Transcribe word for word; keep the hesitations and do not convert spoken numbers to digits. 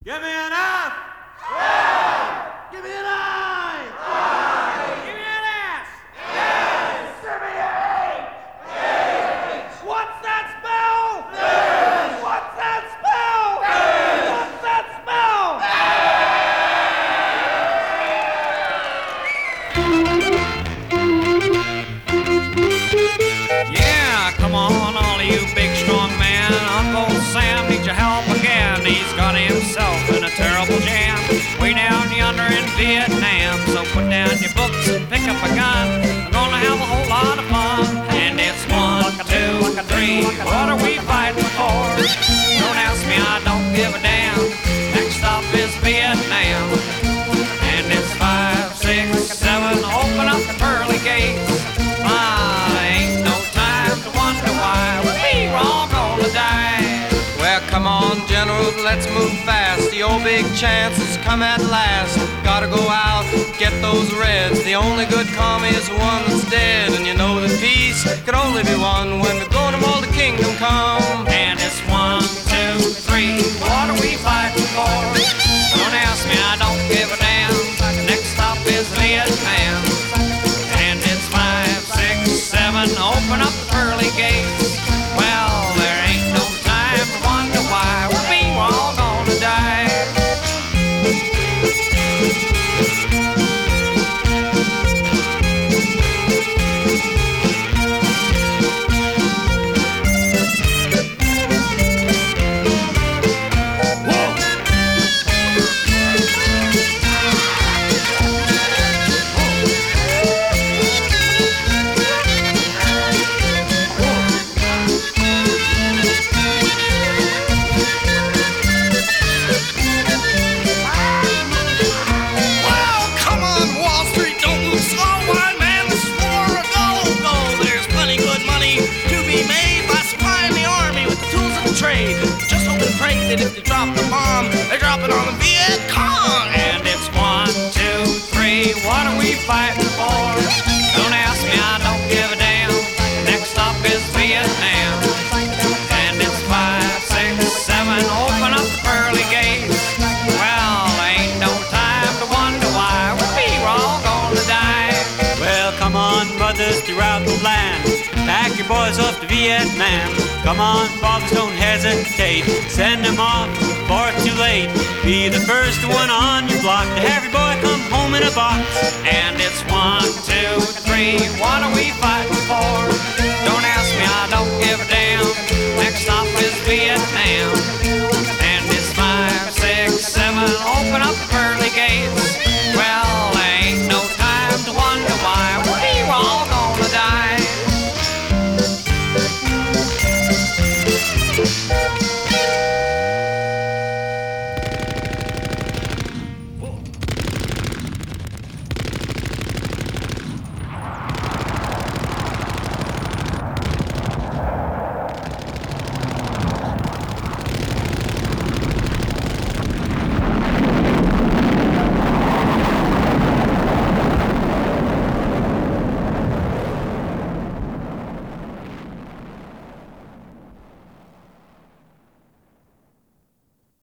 Give me an F! Yeah! Give me an I! I! Give me an S! Yes! Give me an H! H! What's that spell? Yes! What's that spell? Yes! What's that spell? Yes! Yeah, come on, all of you big strong men. Uncle Sam needs your help again. He's got himself in a terrible jam. Way down yonder in Vietnam. So put down your books and pick up a gun. We're gonna have a whole lot of fun. And it's one, two, three. What are we fighting for? Don't ask me, I don't give a damn. Next stop is Vietnam. And it's five, six, seven. Open up the pearly gates. Ah, ain't no time to wonder why we're all gonna die. Well, come on, General, let's move fast. The old big chance has come at last. Gotta go out, get those Reds. The only good commie is the one that's dead. And you know that peace can only be won when we're going to all the kingdom come. And it's one, two, three. What are we fighting for? Don't ask me, I don't give a damn. Next stop is Vietnam. And it's five, six, seven. Open up the pearly gates. Well, there ain't no time to wonder why we're all gonna die. Just hope and pray that if they drop the bomb, they drop it on the Viet Cong. And it's one, two, three. What are we fighting for? Don't ask me, I don't give a damn. Next stop is Vietnam. And it's five, six, seven. Open up the pearly gates. Well, ain't no time to wonder why we're all gonna die. Well, come on, brothers throughout the land. Pack your boys off to Vietnam. Come on, fathers, don't hesitate. Send them off before it's too late. Be the first one on your block to have your boy come home in a box. And it's one, two, three. What are we fighting for? Don't ask me, I don't give a damn. Next stop is Vietnam.